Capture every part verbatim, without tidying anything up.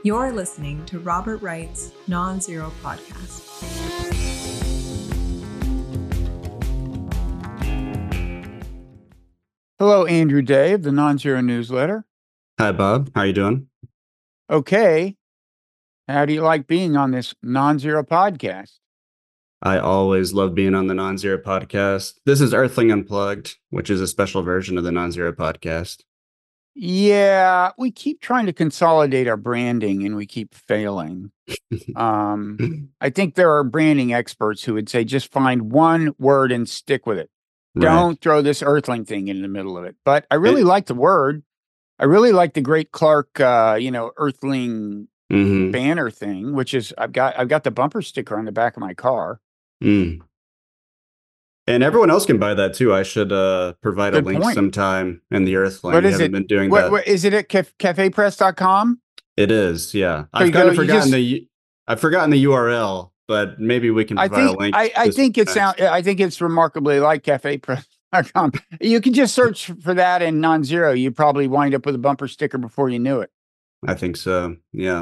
You're listening to Robert Wright's Non-Zero Podcast. Hello, Andrew Day of the Non-Zero Newsletter. Hi, Bob. How are you doing? Okay. How do you like being on this Non-Zero Podcast? I always love being on the Non-Zero Podcast. This is Earthling Unplugged, which is a special version of the Non-Zero Podcast. Yeah, we keep trying to consolidate our branding and we keep failing. um, I think there are branding experts who would say just find one word and stick with it. Right. Don't throw this Earthling thing in the middle of it. But I really it, like the word. I really like the Great Clark, uh, you know, Earthling mm-hmm. banner thing, which is I've got I've got the bumper sticker on the back of my car. Mm. And everyone else can buy that too. I should uh, provide Good a link point. sometime in the Earthling. What we is haven't it? been doing what, that. What, is it at caf- cafe press dot com? It is, yeah. So I've kind go, of forgotten just, the I've forgotten the U R L, but maybe we can provide I think, a link. I, I think it's sound, I think it's remarkably like cafe press dot com. You can just search for that in non-zero. You probably wind up with a bumper sticker before you knew it. I think so. Yeah.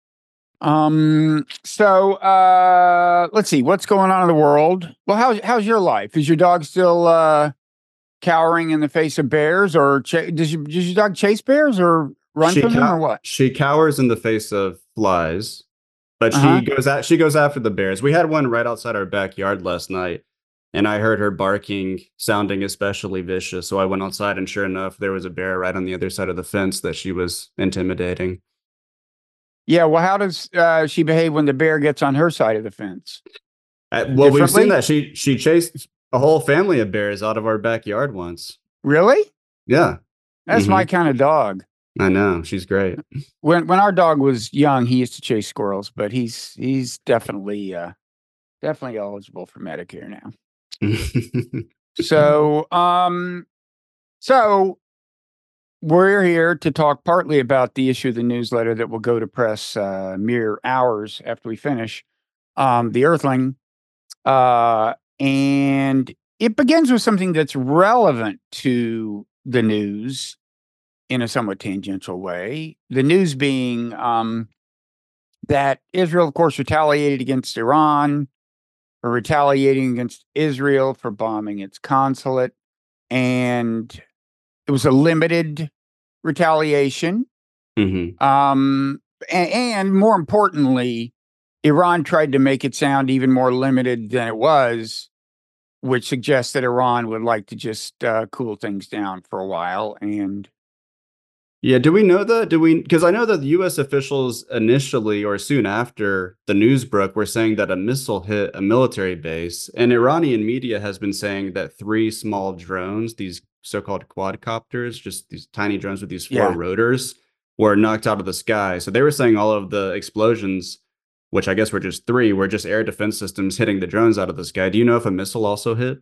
Um, so, uh, let's see what's going on in the world. Well, how's, how's your life? Is your dog still, uh, cowering in the face of bears or ch- does, your, does your dog chase bears or run she from cow- them or what? She cowers in the face of flies, but Uh-huh. she goes at, she goes after the bears. We had one right outside our backyard last night and I heard her barking, sounding especially vicious. So I went outside and sure enough, there was a bear right on the other side of the fence that she was intimidating. Yeah, well, how does uh, she behave when the bear gets on her side of the fence? Uh, well, we've seen that. She she chased a whole family of bears out of our backyard once. Really? Yeah. That's mm-hmm. my kind of dog. I know. She's great. When when our dog was young, he used to chase squirrels, but he's he's definitely uh, definitely eligible for Medicare now. so um so we're here to talk partly about the issue of the newsletter that will go to press uh, mere hours after we finish, um, the Earthling. Uh, and it begins with something that's relevant to the news in a somewhat tangential way. The news being um, that Israel, of course, retaliated against Iran for retaliating against Israel for bombing its consulate. And it was a limited retaliation. Mm-hmm. Um, and, and more importantly, Iran tried to make it sound even more limited than it was, which suggests that Iran would like to just uh, cool things down for a while. And yeah, do we know that? Do we? Because I know that the U S officials initially or soon after the news broke were saying that a missile hit a military base, and Iranian media has been saying that three small drones, these so-called quadcopters, just these tiny drones with these four yeah. rotors, were knocked out of the sky. So they were saying all of the explosions, which I guess were just three, were just air defense systems hitting the drones out of the sky. Do you know if a missile also hit?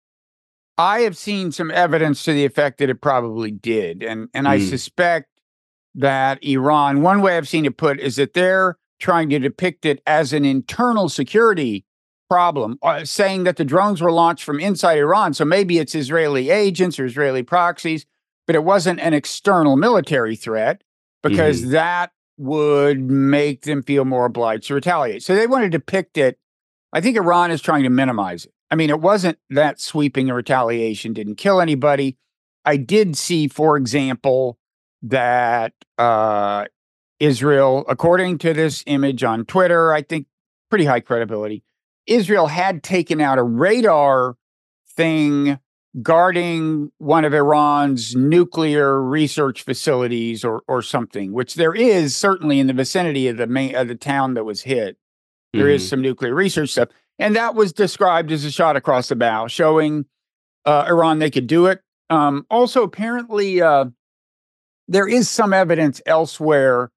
I have seen some evidence to the effect that it probably did. And, and mm. I suspect that Iran, one way I've seen it put is that they're trying to depict it as an internal security problem, uh, saying that the drones were launched from inside Iran. So maybe it's Israeli agents or Israeli proxies, but it wasn't an external military threat because mm-hmm. that would make them feel more obliged to retaliate. So they want to depict it. I think Iran is trying to minimize it. I mean, it wasn't that sweeping a retaliation, didn't kill anybody. I did see, for example, that uh, Israel, according to this image on Twitter, I think pretty high credibility, Israel had taken out a radar thing guarding one of Iran's nuclear research facilities or or something, which there is certainly in the vicinity of the main of the town that was hit. There mm-hmm. is some nuclear research stuff. And that was described as a shot across the bow, showing uh, Iran they could do it. Um, also, apparently, uh, there is some evidence elsewhere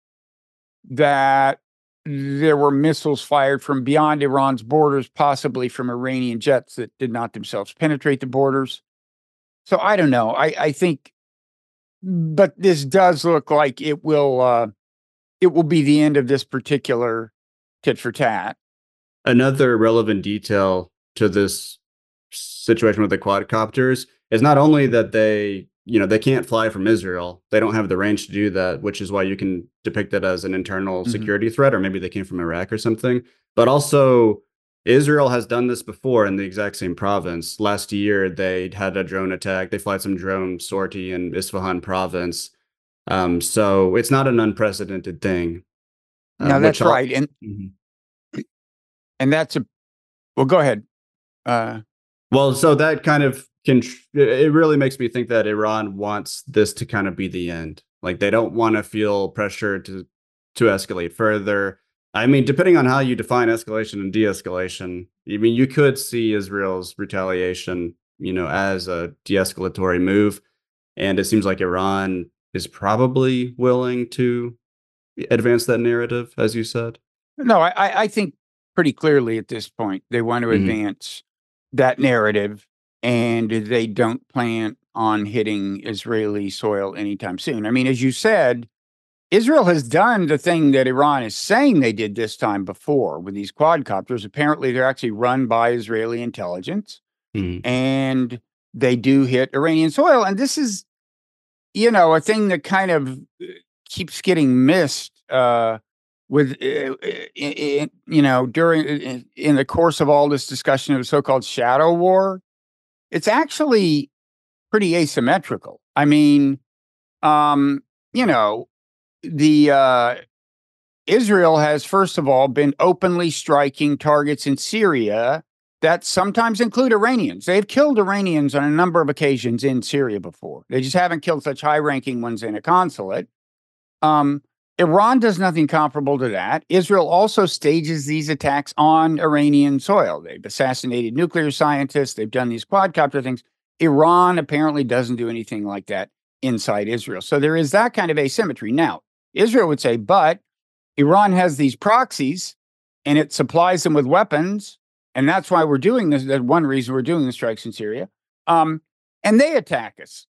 that there were missiles fired from beyond Iran's borders, possibly from Iranian jets that did not themselves penetrate the borders. So I don't know. I, I think, but this does look like it will uh, it will be the end of this particular tit for tat. Another relevant detail to this situation with the quadcopters is not only that they you know, they can't fly from Israel. They don't have the range to do that, which is why you can depict it as an internal Mhm. security threat, or maybe they came from Iraq or something. But also, Israel has done this before in the exact same province. Last year, they had a drone attack. They flight some drone sortie in Isfahan province. Um, so it's not an unprecedented thing. Uh, No, which that's I'll, right. And Mhm. and that's a well, go ahead. Uh, Well, so that kind of can, it really makes me think that Iran wants this to kind of be the end. Like they don't want to feel pressure to to escalate further. I mean, depending on how you define escalation and de-escalation, I mean, you could see Israel's retaliation, you know, as a de-escalatory move. And it seems like Iran is probably willing to advance that narrative, as you said. no, I, I I think pretty clearly at this point they want to Mhm. advance that narrative, and they don't plan on hitting Israeli soil anytime soon. I mean, as you said, Israel has done the thing that Iran is saying they did this time before with these quadcopters. Apparently, they're actually run by Israeli intelligence, Mhm. and they do hit Iranian soil. And this is, you know, a thing that kind of uh, keeps getting missed uh, with, uh, i- i- you know, during in, in the course of all this discussion of the so-called shadow war. It's actually pretty asymmetrical. I mean, um, you know, the uh, Israel has, first of all, been openly striking targets in Syria that sometimes include Iranians. They've killed Iranians on a number of occasions in Syria before. They just haven't killed such high ranking ones in a consulate. Um, Iran does nothing comparable to that. Israel also stages these attacks on Iranian soil. They've assassinated nuclear scientists, they've done these quadcopter things. Iran apparently doesn't do anything like that inside Israel. So there is that kind of asymmetry. Now, Israel would say, but Iran has these proxies and it supplies them with weapons. And that's why we're doing this. That's one reason we're doing the strikes in Syria. Um, and they attack us.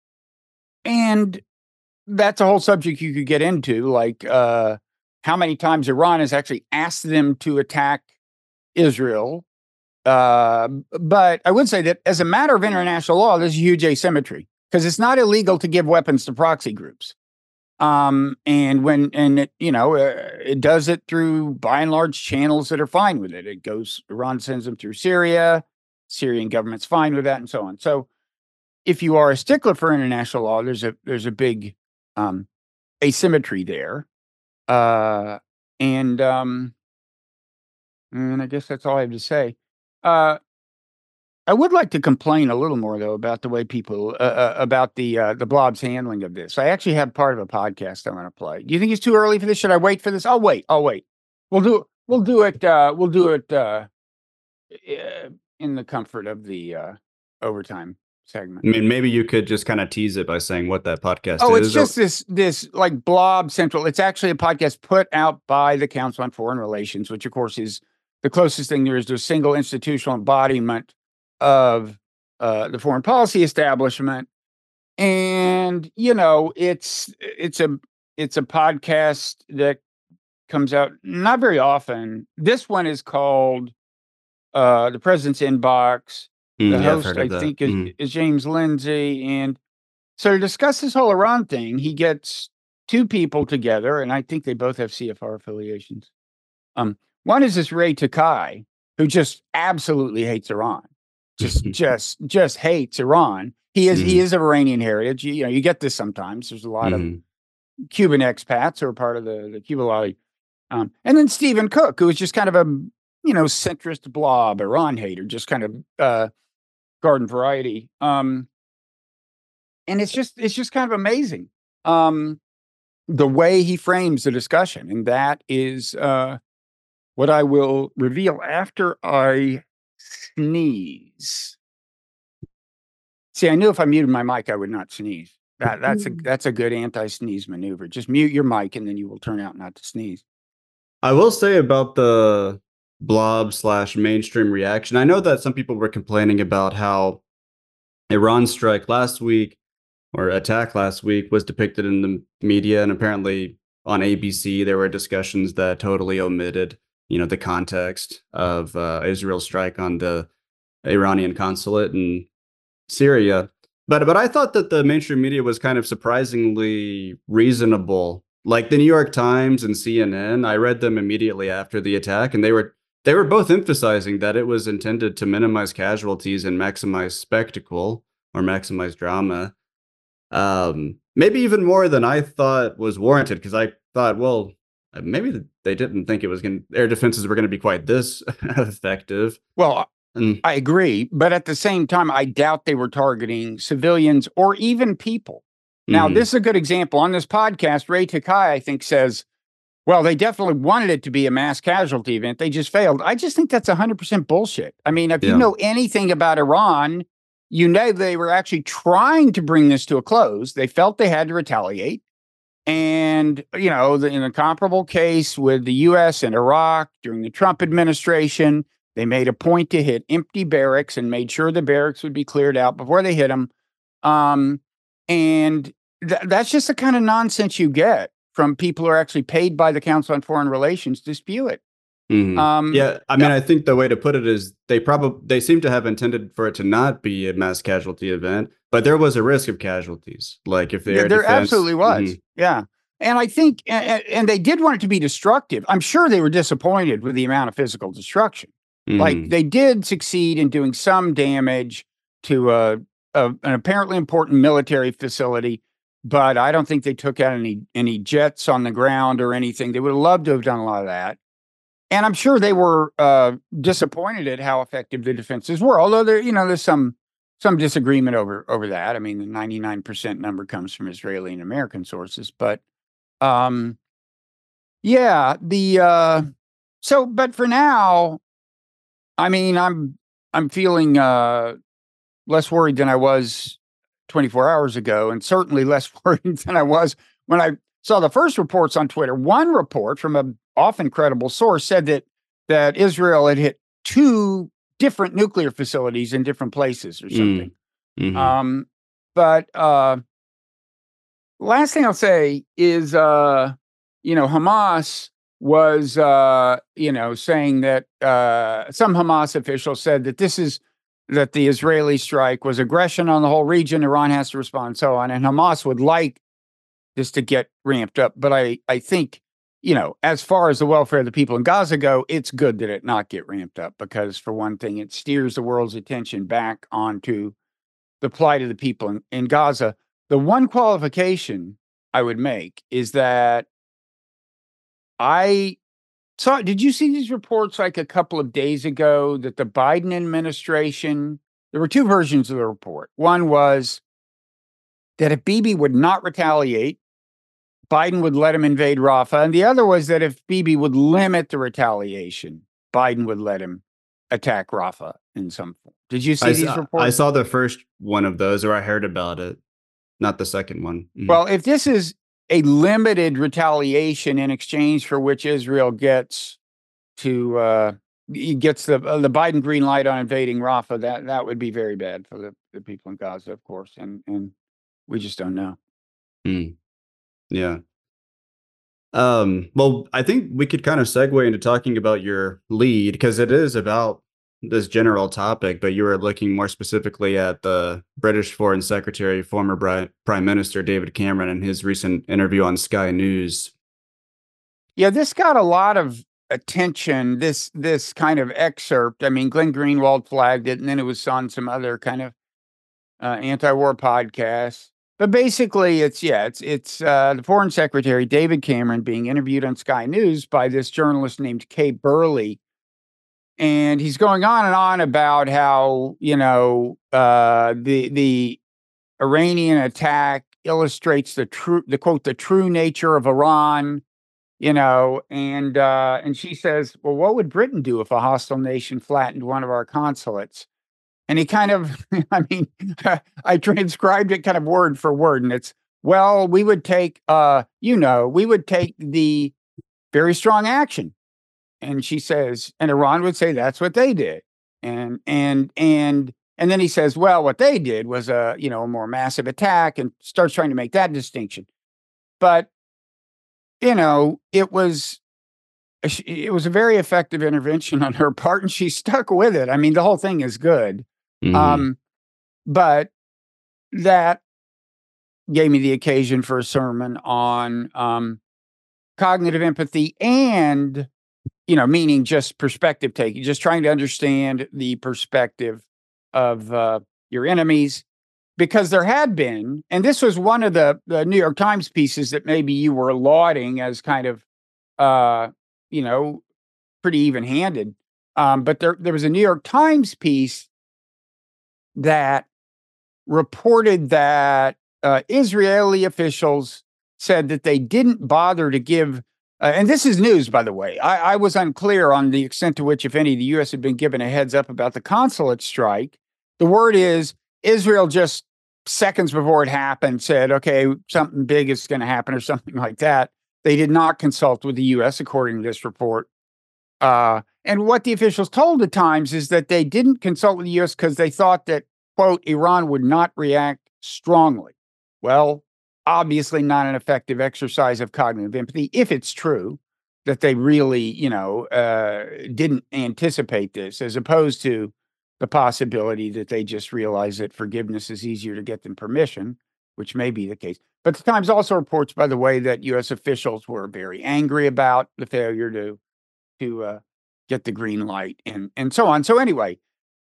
And that's a whole subject you could get into, like uh, how many times Iran has actually asked them to attack Israel. Uh, but I would say that as a matter of international law, there's a huge asymmetry because it's not illegal to give weapons to proxy groups. Um, and when, and it, you know, uh, it does it through by and large channels that are fine with it. It goes, Iran sends them through Syria, Syrian government's fine with that, and so on. So if you are a stickler for international law, there's a, there's a big, um, asymmetry there. Uh, and, um, and I guess that's all I have to say. Uh, I would like to complain a little more, though, about the way people uh, uh, about the uh, the blob's handling of this. I actually have part of a podcast I want to play. Do you think it's too early for this? Should I wait for this? I'll wait. I'll wait. We'll do we'll do it. Uh, we'll do it uh, uh, in the comfort of the uh, overtime segment. I mean, maybe you could just kind of tease it by saying what that podcast Oh, it's is. or- just this this like Blob Central. It's actually a podcast put out by the Council on Foreign Relations, which of course is the closest thing there is to a single institutional embodiment of uh, the foreign policy establishment. And you know, it's it's a it's a podcast that comes out not very often. This one is called uh, The President's Inbox. The Mm, yeah, I've host, heard I of that. think, is, Mhm. is James Lindsay, and so to discuss this whole Iran thing, he gets two people together, and I think they both have C F R affiliations. Um, one is this Ray Takai, who just absolutely hates Iran, just just just hates Iran. He is he Mhm. is of Iranian heritage. You, you know, you get this sometimes. There's a lot of Mhm. Cuban expats who are part of the the Cuba lobby, um, and then Stephen Cook, who is just kind of a you know centrist blob Iran hater, just kind of uh, garden variety. Um, and it's just it's just kind of amazing um the way he frames the discussion, and that is uh what I will reveal after I sneeze. See, I knew if I muted my mic I would not sneeze. That that's a that's a good anti-sneeze maneuver. Just mute your mic and then you will turn out not to sneeze. I will say about the blob slash mainstream reaction. I know that some people were complaining about how Iran strike last week or attack last week was depicted in the media, and apparently on A B C there were discussions that totally omitted, you know, the context of uh, Israel's strike on the Iranian consulate in Syria. But but I thought that the mainstream media was kind of surprisingly reasonable. Like the New York Times and C N N, I read them immediately after the attack, and they were they were both emphasizing that it was intended to minimize casualties and maximize spectacle or maximize drama. Um, maybe even more than I thought was warranted, because I thought, well, maybe they didn't think it was going air defenses were going to be quite this effective. Well, Mm. I agree, but at the same time, I doubt they were targeting civilians or even people. Now, Mhm. this is a good example. On this podcast, Ray Takai, I think, says, well, they definitely wanted it to be a mass casualty event. They just failed. I just think that's one hundred percent bullshit. I mean, if Yeah. you know anything about Iran, you know they were actually trying to bring this to a close. They felt they had to retaliate. And, you know, the, in a comparable case with the U S and Iraq during the Trump administration, they made a point to hit empty barracks and made sure the barracks would be cleared out before they hit them. Um, and th- that's just the kind of nonsense you get from people who are actually paid by the Council on Foreign Relations to spew it. Mhm. Um, Yeah, I mean, I think the way to put it is they probably they seem to have intended for it to not be a mass casualty event, but there was a risk of casualties. Like if the There air there defense, absolutely was. Mhm. Yeah. And I think, and, and they did want it to be destructive. I'm sure they were disappointed with the amount of physical destruction. Like Mhm. they did succeed in doing some damage to a, a an apparently important military facility, but I don't think they took out any any jets on the ground or anything. They would have loved to have done a lot of that. And I'm sure they were uh, disappointed at how effective the defenses were. Although there, you know, there's some some disagreement over over that. I mean, the ninety-nine percent number comes from Israeli and American sources, but um, yeah, the uh, so. But for now, I mean, I'm I'm feeling uh, less worried than I was twenty-four hours ago, and certainly less worried than I was when I saw the first reports on Twitter. One report from a often credible source said that that Israel had hit two different nuclear facilities in different places or something. Mhm. Um, but uh, last thing I'll say is, uh, you know, Hamas was, uh, you know, saying that uh, some Hamas officials said that this is that the Israeli strike was aggression on the whole region. Iran has to respond, and so on. And Hamas would like this to get ramped up. But I, I think, you know, as far as the welfare of the people in Gaza go, it's good that it not get ramped up because, for one thing, it steers the world's attention back onto the plight of the people in, in Gaza. The one qualification I would make is that I saw, did you see these reports like a couple of days ago that the Biden administration, there were two versions of the report. One was that if Bibi would not retaliate, Biden would let him invade Rafah. And the other was that if Bibi would limit the retaliation, Biden would let him attack Rafah in some form. Did you see I, these saw, reports? I saw the first one of those, or I heard about it, not the second one. Mhm. Well, if this is a limited retaliation in exchange for which Israel gets to uh, gets the uh, the Biden green light on invading Rafah, that that would be very bad for the, the people in Gaza, of course, and and we just don't know. Mm. Yeah. Um, well, I think we could kind of segue into talking about your lead because it is about this general topic, but you were looking more specifically at the British Foreign Secretary, former Bri- Prime Minister David Cameron, and his recent interview on Sky News. Yeah, this got a lot of attention. This this kind of excerpt. I mean, Glenn Greenwald flagged it, and then it was on some other kind of uh, anti-war podcasts. But basically, it's yeah, it's it's uh, the Foreign Secretary David Cameron being interviewed on Sky News by this journalist named Kay Burley, and he's going on and on about how you know uh, the the Iranian attack illustrates the true the quote the true nature of Iran. You know, and uh, and she says, well, what would Britain do if a hostile nation flattened one of our consulates? And he kind of, I mean, I transcribed it kind of word for word, and it's, well, we would take, uh, you know, we would take the very strong action. And she says, and Iran would say that's what they did. And and and and then he says, well, what they did was a, you know, a more massive attack, and starts trying to make that distinction. But you know, it was it was a very effective intervention on her part, and she stuck with it. I mean, the whole thing is good. Mhm. Um, but that gave me the occasion for a sermon on um, cognitive empathy and, you know, meaning just perspective taking, just trying to understand the perspective of uh, your enemies. Because there had been, and this was one of the, the New York Times pieces that maybe you were lauding as kind of, uh, you know, pretty even-handed. Um, but there, there was a New York Times piece that reported that uh, Israeli officials said that they didn't bother to give, uh, and this is news, by the way. I, I was unclear on the extent to which, if any, the U S had been given a heads up about the consulate strike. The word is Israel just seconds before it happened said, okay, something big is going to happen or something like that. They did not consult with the U S, according to this report. Uh, and what the officials told the Times is that they didn't consult with the U S because they thought that, quote, Iran would not react strongly. Well, obviously not an effective exercise of cognitive empathy, if it's true that they really, you know, uh, didn't anticipate this, as opposed to the possibility that they just realize that forgiveness is easier to get than permission, which may be the case. But the Times also reports, by the way, that U S officials were very angry about the failure to to uh, get the green light and and so on. So anyway,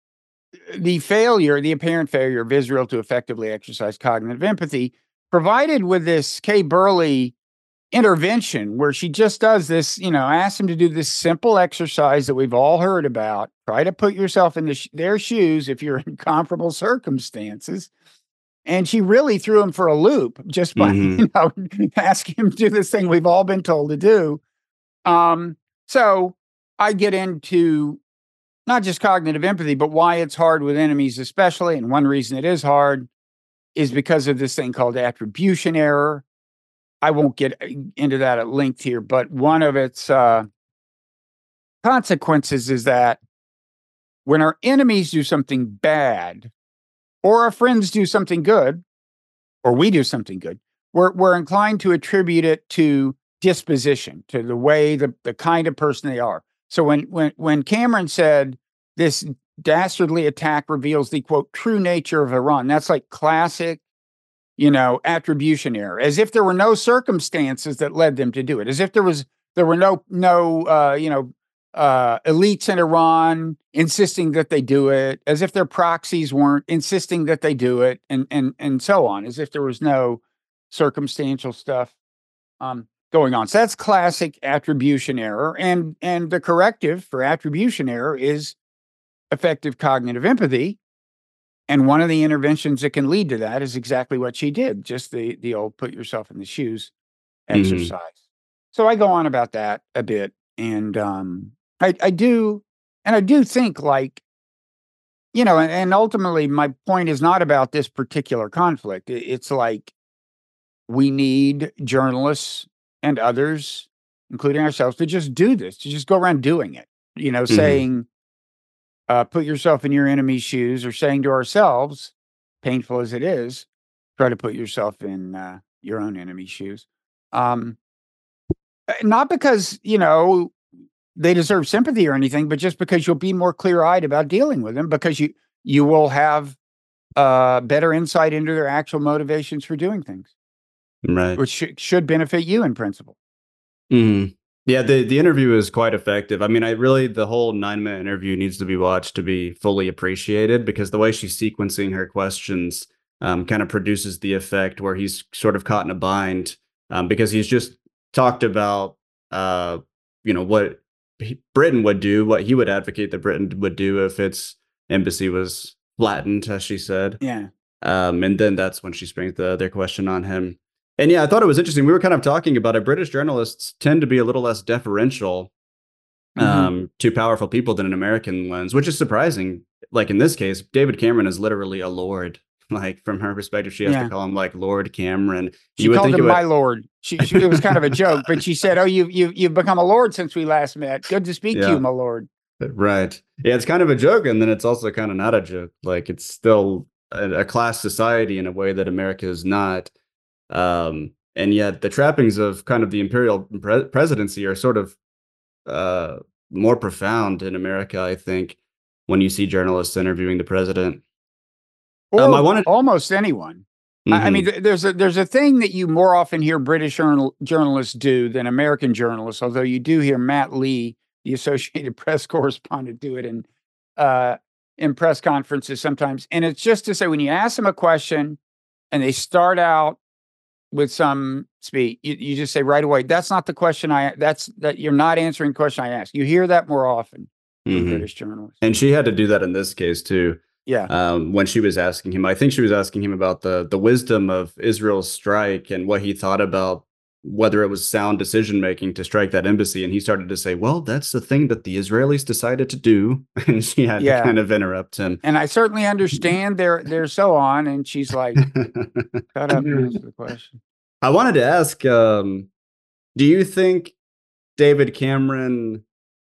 the failure, the apparent failure of Israel to effectively exercise cognitive empathy, provided with this Kay Burley intervention where she just does this, you know, asks him to do this simple exercise that we've all heard about. Try to put yourself in the sh- their shoes if you're in comparable circumstances. And she really threw him for a loop just by, mm-hmm. you know, asking him to do this thing we've all been told to do. Um, so I get into not just cognitive empathy, but why it's hard with enemies especially. And one reason it is hard is because of this thing called attribution error. I won't get into that at length here, but one of its uh, consequences is that when our enemies do something bad, or our friends do something good, or we do something good, we're we're inclined to attribute it to disposition, to the way, the, the kind of person they are. So when when when Cameron said this dastardly attack reveals the, quote, true nature of Iran, that's like classic, you know, attribution error, as if there were no circumstances that led them to do it, as if there was there were no no uh, you know uh, elites in Iran insisting that they do it, as if their proxies weren't insisting that they do it, and and and so on, as if there was no circumstantial stuff um, going on. So that's classic attribution error, and and the corrective for attribution error is effective cognitive empathy. And one of the interventions that can lead to that is exactly what she did, just the the old put yourself in the shoes exercise. Mm-hmm. So I go on about that a bit. And um, I, I do, and I do think, like, you know, and, and ultimately my point is not about this particular conflict. It, it's like we need journalists and others, including ourselves, to just do this, to just go around doing it, you know, mm-hmm. saying, Uh, put yourself in your enemy's shoes, or saying to ourselves, painful as it is, try to put yourself in uh, your own enemy's shoes. Um, not because, you know, they deserve sympathy or anything, but just because you'll be more clear-eyed about dealing with them, because you you will have uh, better insight into their actual motivations for doing things, right? Which sh- should benefit you in principle. Mm-hmm. Yeah, the, the interview is quite effective. I mean, I really, the whole nine minute interview needs to be watched to be fully appreciated, because the way she's sequencing her questions um, kind of produces the effect where he's sort of caught in a bind um, because he's just talked about, uh, you know, what he, Britain would do, what he would advocate that Britain would do if its embassy was flattened, as she said. Yeah. Um, and then that's when she springs the other question on him. And yeah, I thought it was interesting. We were kind of talking about it. British journalists tend to be a little less deferential um, mm-hmm. to powerful people than an American lens, which is surprising. Like in this case, David Cameron is literally a lord. Like from her perspective, she has yeah. to call him like Lord Cameron. She you called him my lord. She, she, it was kind of a joke, but she said, "Oh, you you you've become a lord since we last met. Good to speak yeah. to you, my lord." Right. Yeah, it's kind of a joke, and then it's also kind of not a joke. Like it's still a, a class society in a way that America is not. Um, and yet the trappings of kind of the imperial pre- presidency are sort of uh, more profound in America, I think, when you see journalists interviewing the president. or um, I wanted almost anyone. mm-hmm. I, I mean, th- there's a there's a thing that you more often hear British journal, journalists do than American journalists. Although you do hear Matt Lee, the Associated Press correspondent, do it in uh, in press conferences sometimes. And it's just to say, when you ask them a question and they start out with some speech, you, you just say right away, "That's not the question I. That's that you're not answering the question I asked." You hear that more often from mm-hmm. British journalists, and she had to do that in this case too. Yeah. Um, when she was asking him, I think she was asking him about the the wisdom of Israel's strike and what he thought about whether it was sound decision making to strike that embassy. And he started to say, "Well, that's the thing that the Israelis decided to do." And she had Yeah. to kind of interrupt him. And I certainly understand they're they're so on. And she's like, "Shut up and answer the question." I wanted to ask, um, do you think David Cameron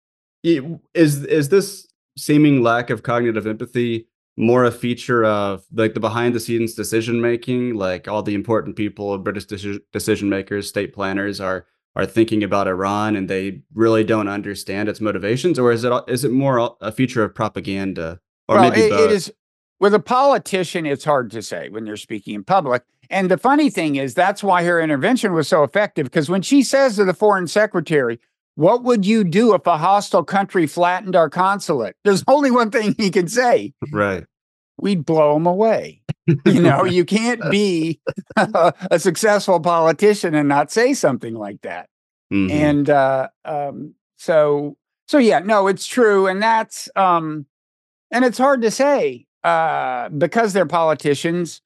is is this seeming lack of cognitive empathy more a feature of like the behind the scenes decision making, like all the important people, British deci- decision makers, state planners are are thinking about Iran and they really don't understand its motivations, or is it is it more a feature of propaganda, or well, maybe it, both? it is with a politician. It's hard to say when they're speaking in public. And the funny thing is, that's why her intervention was so effective, because when she says to the foreign secretary, "What would you do if a hostile country flattened our consulate?" There's only one thing he can say. Right. We'd blow them away. You know, you can't be a, a successful politician and not say something like that. Mm-hmm. And uh, um, so, so yeah, no, it's true. And that's, um, and it's hard to say uh, because they're politicians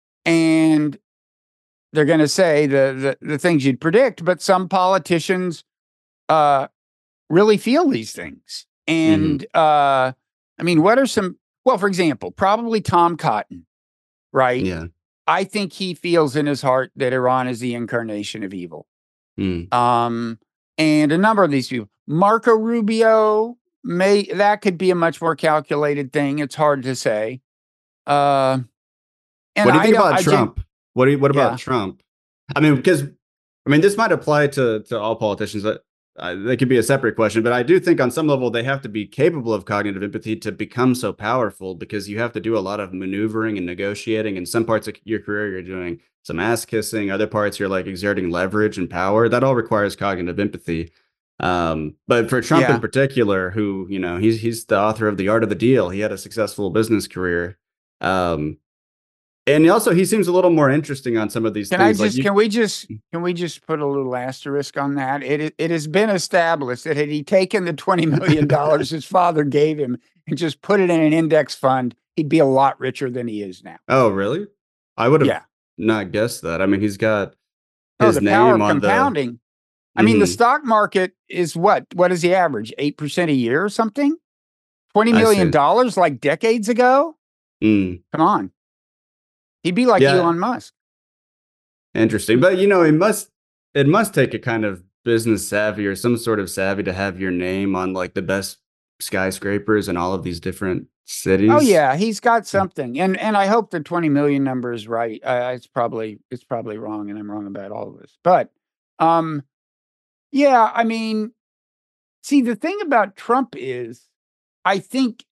and they're going to say the, the, the things you'd predict, but some politicians uh, really feel these things. And mm-hmm. uh, I mean, what are some, well, for example, probably Tom Cotton, right? Yeah. I think he feels in his heart that Iran is the incarnation of evil. Mm. Um, and a number of these people, Marco Rubio, may that could be a much more calculated thing. It's hard to say. Uh, and what do you think I, about I, Trump? I, what do you, what about yeah. Trump? I mean, because I mean, this might apply to to all politicians. That uh, that could be a separate question, but I do think on some level they have to be capable of cognitive empathy to become so powerful, because you have to do a lot of maneuvering and negotiating. In some parts of your career, you're doing some ass kissing. Other parts, you're like exerting leverage and power. That all requires cognitive empathy. Um, but for Trump yeah. in particular, who, you know, he's he's the author of The Art of the Deal. He had a successful business career. Um, And also, he seems a little more interesting on some of these can things. I just, like you, can we just, can we just put a little asterisk on that? It it has been established that had he taken the twenty million dollars his father gave him and just put it in an index fund, he'd be a lot richer than he is now. Oh, really? I would have yeah. not guessed that. I mean, he's got his oh, the name power of on compounding. the. I mean, mm-hmm. the stock market is what? What is the average? eight percent a year or something? twenty million dollars like decades ago? Mm. Come on. He'd be like yeah. Elon Musk. Interesting. But, you know, it must it must take a kind of business savvy or some sort of savvy to have your name on like the best skyscrapers in all of these different cities. Oh, yeah. He's got something. And and I hope the twenty million number is right. Uh, it's probably it's probably wrong, and I'm wrong about all of this. But, um, yeah, I mean, see, the thing about Trump is I think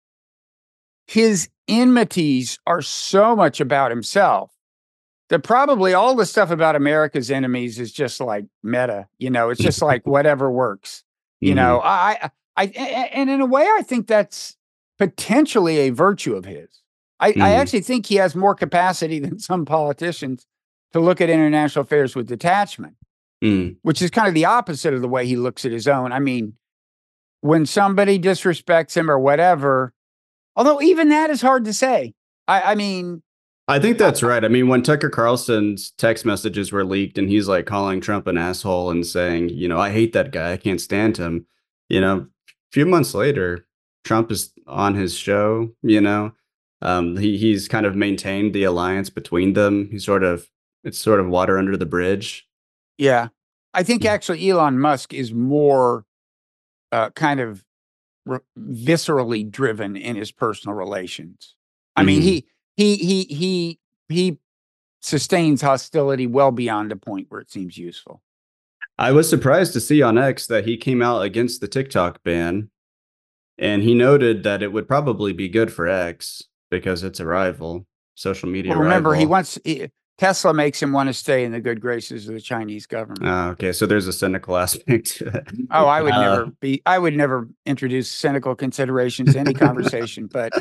his enmities are so much about himself that probably all the stuff about America's enemies is just like meta, you know, it's just like whatever works, you mm-hmm. know, I, I, and in a way, I think that's potentially a virtue of his. I, mm-hmm. I actually think he has more capacity than some politicians to look at international affairs with detachment, mm. which is kind of the opposite of the way he looks at his own. I mean, when somebody disrespects him or whatever, although even that is hard to say. I, I mean, I think that's right. I mean, when Tucker Carlson's text messages were leaked and he's like calling Trump an asshole and saying, you know, I hate that guy, I can't stand him. You know, a few months later, Trump is on his show, you know, um, he he's kind of maintained the alliance between them. He's sort of it's sort of water under the bridge. Yeah, I think actually Elon Musk is more uh, kind of Re- viscerally driven in his personal relations. I mm-hmm. mean, he he he he he sustains hostility well beyond a point where it seems useful. I was surprised to see on X that he came out against the TikTok ban, and he noted that it would probably be good for X because it's a rival. social media. Well, remember, rival. he wants he, Tesla makes him want to stay in the good graces of the Chinese government. Uh, okay, so there's a cynical aspect to it. Oh, I would uh, never be. I would never introduce cynical considerations to any conversation. But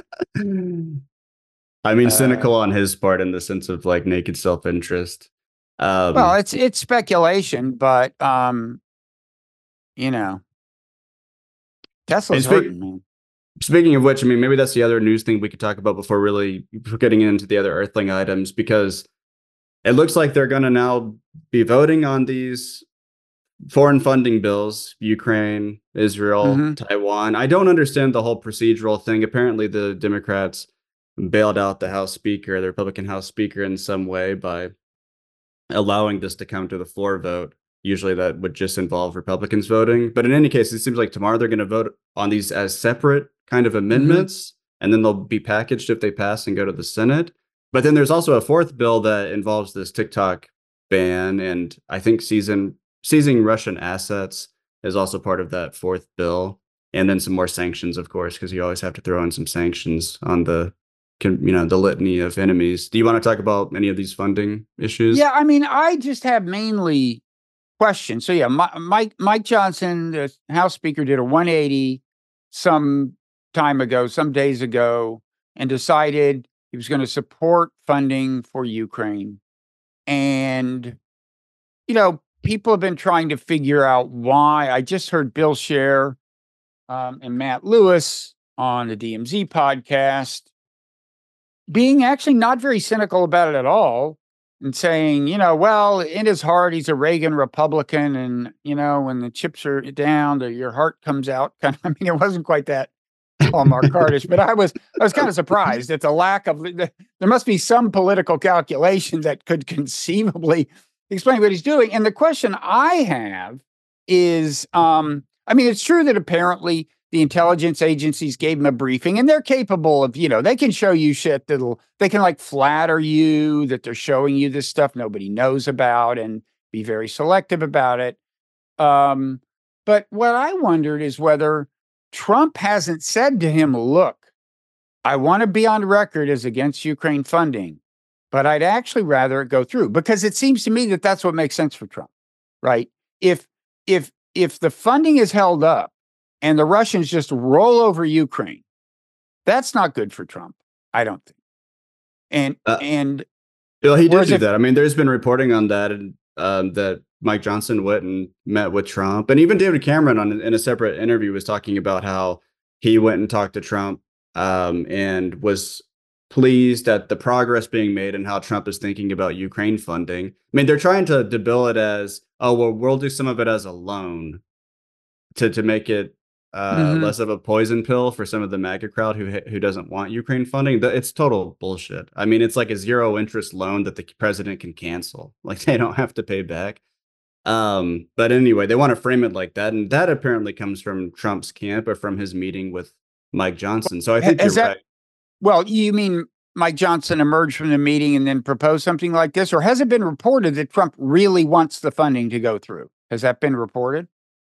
I mean, uh, cynical on his part in the sense of like naked self-interest. Um, well, it's it's speculation, but um, you know, Tesla's speak, hurting, man. Speaking of which, I mean, maybe that's the other news thing we could talk about before really getting into the other Earthling items, because it looks like they're going to now be voting on these foreign funding bills, Ukraine, Israel, Mm-hmm. Taiwan. I don't understand the whole procedural thing. Apparently, the Democrats bailed out the House Speaker, the Republican House Speaker, in some way by allowing this to come to the floor vote. Usually that would just involve Republicans voting. But in any case, it seems like tomorrow they're going to vote on these as separate kind of amendments, mm-hmm. and then they'll be packaged if they pass and go to the Senate. But then there's also a fourth bill that involves this TikTok ban, and I think season, seizing Russian assets is also part of that fourth bill. And then some more sanctions, of course, because you always have to throw in some sanctions on the, you know, the litany of enemies. Do you want to talk about any of these funding issues? Yeah, I mean, I just have mainly questions. So yeah, Mike Mike Johnson, the House Speaker, did a one eighty some time ago, some days ago, and decided he was going to support funding for Ukraine. And, you know, people have been trying to figure out why. I just heard Bill Scher um, and Matt Lewis on the D M Z podcast being actually not very cynical about it at all, and saying, you know, well, in his heart, he's a Reagan Republican. And, you know, when the chips are down, the, your heart comes out. Kind of, I mean, it wasn't quite that Hallmark Cardish, but I was, I was kind of surprised at the lack of, there must be some political calculation that could conceivably explain what he's doing. And the question I have is, um, I mean, it's true that apparently the intelligence agencies gave him a briefing, and they're capable of, you know, they can show you shit that'll, they can like flatter you that they're showing you this stuff nobody knows about and be very selective about it. Um, but what I wondered is whether Trump hasn't said to him, look, I want to be on record as against Ukraine funding, but I'd actually rather it go through, because it seems to me that that's what makes sense for Trump, right? If, if, if the funding is held up, and the Russians just roll over Ukraine, that's not good for Trump, I don't think. And uh, and well, he did do if, that. I mean, there's been reporting on that, and um, that Mike Johnson went and met with Trump, and even David Cameron on in a separate interview was talking about how he went and talked to Trump um, and was pleased at the progress being made and how Trump is thinking about Ukraine funding. I mean, they're trying to, to bill it as, oh, well, we'll do some of it as a loan to to make it Uh, mm-hmm. less of a poison pill for some of the MAGA crowd who who doesn't want Ukraine funding. It's total bullshit. I mean, it's like a zero interest loan that the president can cancel. Like, they don't have to pay back. Um, but anyway, they want to frame it like that, and that apparently comes from Trump's camp or from his meeting with Mike Johnson. So I think Is you're that, right. Well, you mean Mike Johnson emerged from the meeting and then proposed something like this, or has it been reported that Trump really wants the funding to go through? Has that been reported?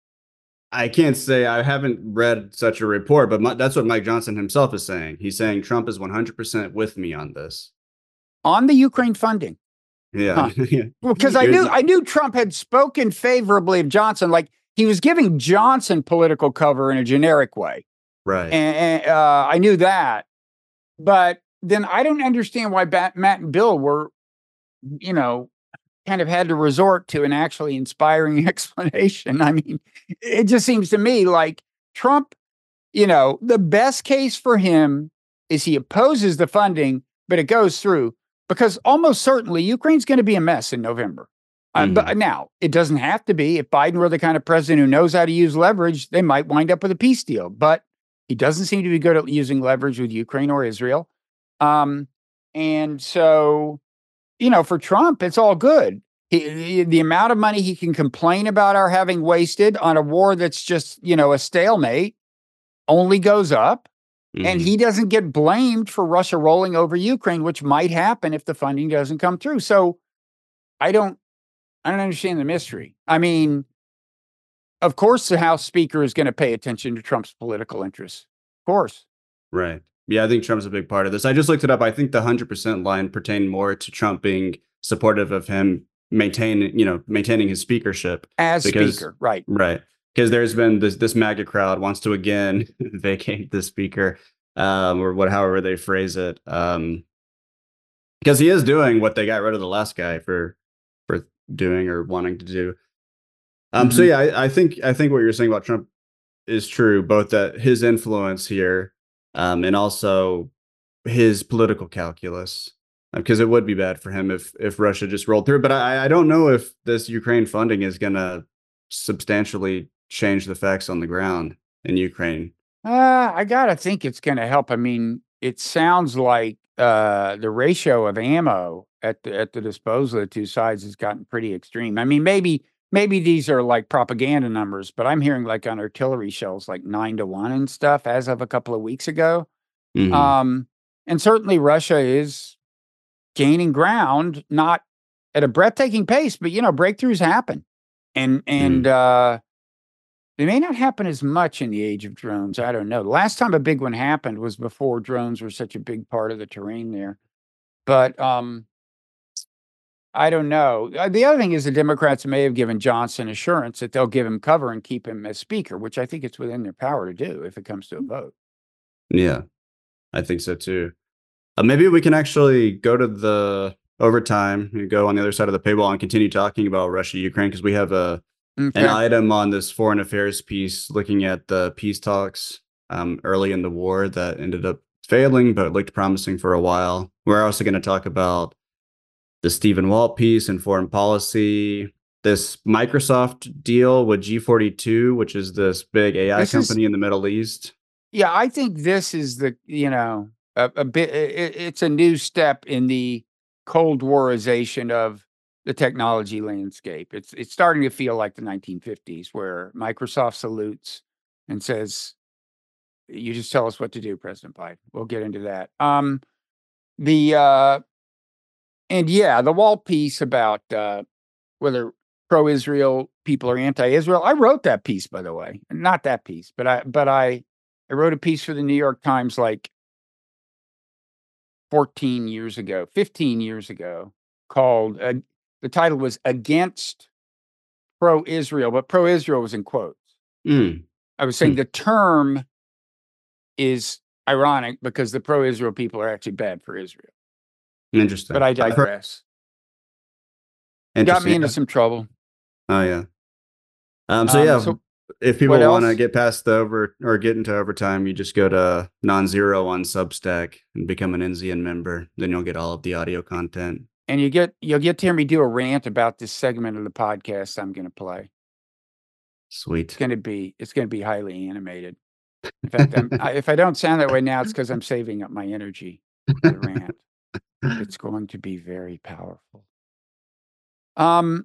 I can't say, I haven't read such a report, but my, that's what Mike Johnson himself is saying. He's saying Trump is one hundred percent with me on this. On the Ukraine funding? Yeah. Huh. Well, because I knew I knew Trump had spoken favorably of Johnson. Like, he was giving Johnson political cover in a generic way. Right. And, and uh, I knew that. But then I don't understand why Bat, Matt and Bill were, you know, kind of had to resort to an actually inspiring explanation. I mean, it just seems to me like Trump, you know, the best case for him is he opposes the funding, but it goes through, because almost certainly Ukraine's going to be a mess in November. Mm-hmm. Uh, but now, it doesn't have to be. If Biden were the kind of president who knows how to use leverage, they might wind up with a peace deal. But he doesn't seem to be good at using leverage with Ukraine or Israel. Um, and so, you know, for Trump, it's all good. He, the amount of money he can complain about our having wasted on a war that's just, you know, a stalemate only goes up. Mm-hmm. And he doesn't get blamed for Russia rolling over Ukraine, which might happen if the funding doesn't come through. So I don't, I don't understand the mystery. I mean, of course, the House Speaker is going to pay attention to Trump's political interests. Of course. Right. Yeah, I think Trump's a big part of this. I just looked it up. I think the one hundred percent line pertained more to Trump being supportive of him maintaining, you know, maintaining his speakership. As because, speaker, right. Right. Because there's been this this MAGA crowd wants to again vacate the speaker, um, or what, however they phrase it. Um, because he is doing what they got rid of the last guy for for doing or wanting to do. Um, mm-hmm. So yeah, I, I think I think what you're saying about Trump is true, both that his influence here, um, and also his political calculus, because it would be bad for him if if Russia just rolled through. But I, I don't know if this Ukraine funding is going to substantially change the facts on the ground in Ukraine. Uh, I gotta think it's going to help. I mean, it sounds like uh, the ratio of ammo at the at the disposal of the two sides has gotten pretty extreme. I mean, maybe maybe these are like propaganda numbers, but I'm hearing like on artillery shells like nine to one and stuff as of a couple of weeks ago. Mm-hmm. Um, and certainly Russia is gaining ground, not at a breathtaking pace, but you know, breakthroughs happen. And and mm. uh, they may not happen as much in the age of drones. I don't know. The last time a big one happened was before drones were such a big part of the terrain there. But um, I don't know. The other thing is the Democrats may have given Johnson assurance that they'll give him cover and keep him as speaker, which I think it's within their power to do if it comes to a vote. Yeah, I think so too. Uh, maybe we can actually go to the overtime and go on the other side of the paywall and continue talking about Russia, Ukraine, because we have a okay. an item on this foreign affairs piece looking at the peace talks um, early in the war that ended up failing, but looked promising for a while. We're also going to talk about the Stephen Walt piece and foreign policy, this Microsoft deal with G forty-two, which is this big A I this company is, in the Middle East. Yeah, I think this is the, you know, a, a bit, it, it's a new step in the Cold Warization of the technology landscape. It's it's starting to feel like the nineteen fifties where Microsoft salutes and says, you just tell us what to do, President Biden. We'll get into that. Um, the, uh, and yeah, the Walt piece about uh, whether pro-Israel people are anti-Israel. I wrote that piece, by the way, not that piece, but I, but I, I wrote a piece for the New York Times like fourteen years ago, fifteen years ago, called, uh, the title was Against Pro-Israel, but pro-Israel was in quotes. Mm. I was saying mm. the term is ironic because the pro-Israel people are actually bad for Israel. Interesting. But I digress. It got me into some trouble. Oh, yeah. Um. So, um, yeah, so if people want to get past the over or get into overtime, you just go to Non-Zero on Substack and become an N Z N member. Then you'll get all of the audio content. And you get you'll get to hear me do a rant about this segment of the podcast I'm going to play. Sweet. It's going to be it's going to be highly animated. In fact, I'm, I, if I don't sound that way now, it's because I'm saving up my energy for the rant. It's going to be very powerful. Um,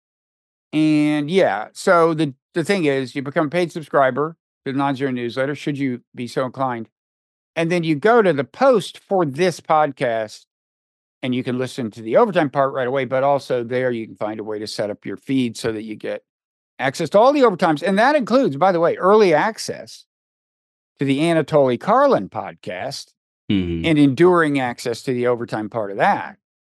and yeah, so the the thing is, you become a paid subscriber to the Non-Zero newsletter, should you be so inclined, and then you go to the post for this podcast. And you can listen to the overtime part right away, but also there you can find a way to set up your feed so that you get access to all the overtimes. And that includes, by the way, early access to the Anatoly Karlin podcast mm-hmm. and enduring access to the overtime part of that.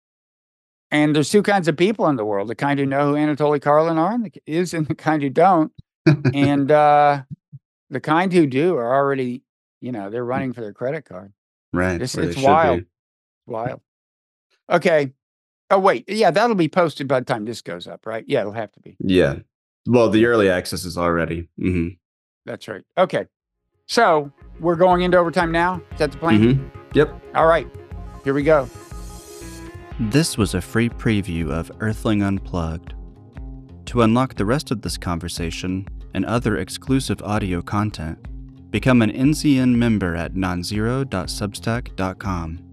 And there's two kinds of people in the world, the kind who know who Anatoly Karlin are and the, is and the kind who don't. and uh, the kind who do are already, you know, they're running for their credit card. Right. It's, it's wild. Be. Wild. Okay. Oh, wait. Yeah, that'll be posted by the time this goes up, right? Yeah, it'll have to be. Yeah. Well, the early access is already. Mm-hmm. That's right. Okay. So we're going into overtime now? Is that the plan? Mm-hmm. Yep. All right. Here we go. This was a free preview of Earthling Unplugged. To unlock the rest of this conversation and other exclusive audio content, become an N Z N member at non zero dot substack dot com.